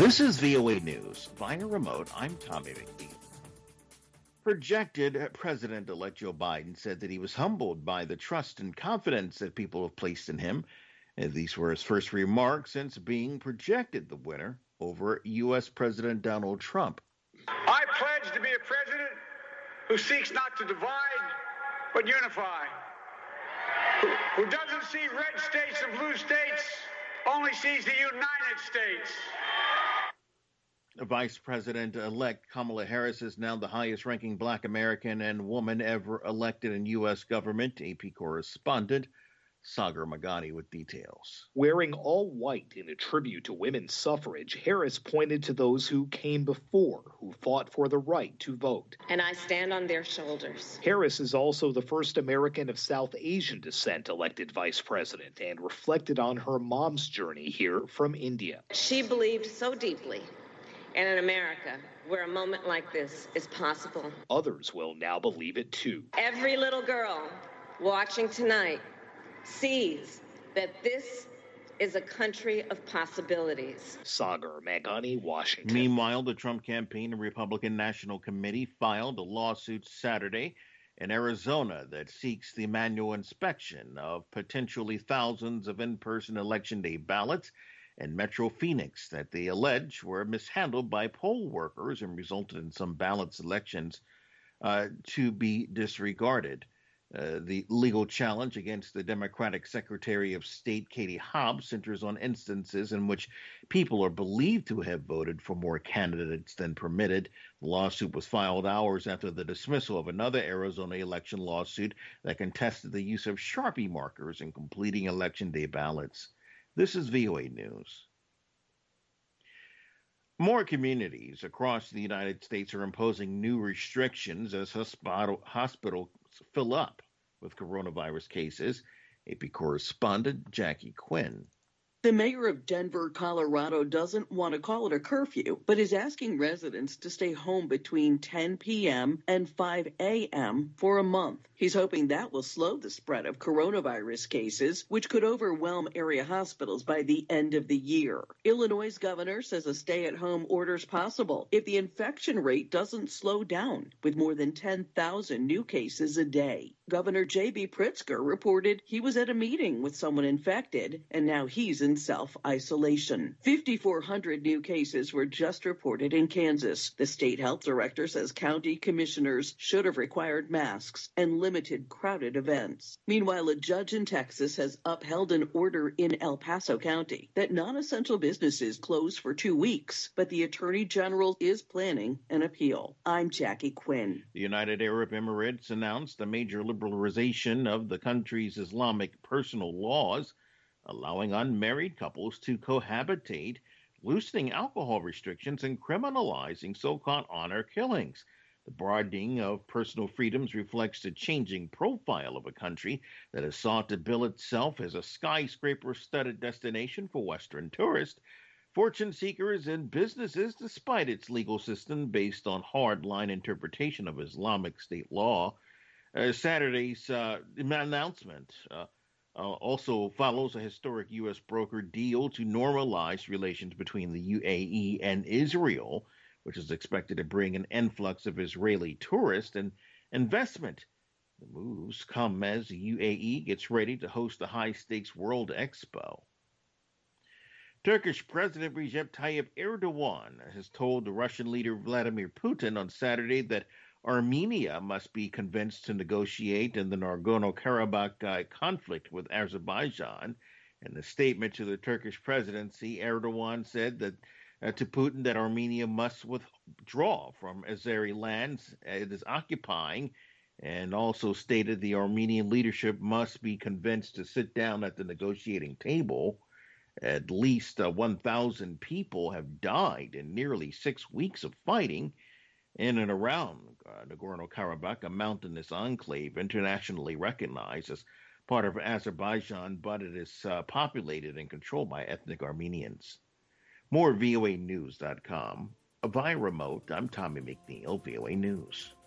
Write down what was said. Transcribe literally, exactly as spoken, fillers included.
This is V O A News. Via remote, I'm Tommy McNeil. Projected President-elect Joe Biden said that he was humbled by the trust and confidence that people have placed in him. And these were his first remarks since being projected the winner over U S. President Donald Trump. I pledge to be a president who seeks not to divide, but unify. Who, who doesn't see red states and blue states, only sees the United States. Vice President-elect Kamala Harris is now the highest-ranking Black American and woman ever elected in U S government. A P correspondent Sagar Magani with details. Wearing all white in a tribute to women's suffrage, Harris pointed to those who came before, who fought for the right to vote. And I stand on their shoulders. Harris is also the first American of South Asian descent elected vice president and reflected on her mom's journey here from India. She believed so deeply in an America where a moment like this is possible. Others will now believe it too. Every little girl watching tonight sees that this is a country of possibilities. Sagar Magani, Washington. Meanwhile, the Trump campaign and Republican National Committee filed a lawsuit Saturday in Arizona that seeks the manual inspection of potentially thousands of in-person Election Day ballots in Metro Phoenix that they allege were mishandled by poll workers and resulted in some ballot selections uh, to be disregarded. Uh, the legal challenge against the Democratic Secretary of State, Katie Hobbs, centers on instances in which people are believed to have voted for more candidates than permitted. The lawsuit was filed hours after the dismissal of another Arizona election lawsuit that contested the use of Sharpie markers in completing Election Day ballots. This is V O A News. More communities across the United States are imposing new restrictions as hospital, hospitals fill up with coronavirus cases. A P correspondent Jackie Quinn. The mayor of Denver, Colorado, doesn't want to call it a curfew, but is asking residents to stay home between ten p.m. and five a.m. for a month. He's hoping that will slow the spread of coronavirus cases, which could overwhelm area hospitals by the end of the year. Illinois' governor says a stay-at-home order is possible if the infection rate doesn't slow down, with more than ten thousand new cases a day. Governor J B. Pritzker reported he was at a meeting with someone infected, and now he's in self-isolation. fifty-four hundred new cases were just reported in Kansas. The state health director says county commissioners should have required masks and limited crowded events. Meanwhile, a judge in Texas has upheld an order in El Paso County that non-essential businesses close for two weeks, but the Attorney General is planning an appeal. I'm Jackie Quinn. The United Arab Emirates announced a major liberalization of the country's Islamic personal laws, allowing unmarried couples to cohabitate, loosening alcohol restrictions, and criminalizing so-called honor killings. The broadening of personal freedoms reflects the changing profile of a country that has sought to bill itself as a skyscraper-studded destination for Western tourists, fortune seekers, and businesses, despite its legal system based on hard-line interpretation of Islamic state law. Uh, Saturday's uh, announcement uh, Uh, also follows a historic U S broker deal to normalize relations between the U A E and Israel, which is expected to bring an influx of Israeli tourists and investment. The moves come as the U A E gets ready to host the high-stakes World Expo. Turkish President Recep Tayyip Erdogan has told the Russian leader Vladimir Putin on Saturday that Armenia must be convinced to negotiate in the Nagorno-Karabakh conflict with Azerbaijan. In a statement to the Turkish presidency, Erdogan said that uh, to Putin that Armenia must withdraw from Azeri lands it is occupying, and also stated the Armenian leadership must be convinced to sit down at the negotiating table. At least uh, one thousand people have died in nearly six weeks of fighting in and around uh, Nagorno-Karabakh, a mountainous enclave internationally recognized as part of Azerbaijan, but it is uh, populated and controlled by ethnic Armenians. More V O A News dot com. Via remote, I'm Tommy McNeil, V O A News.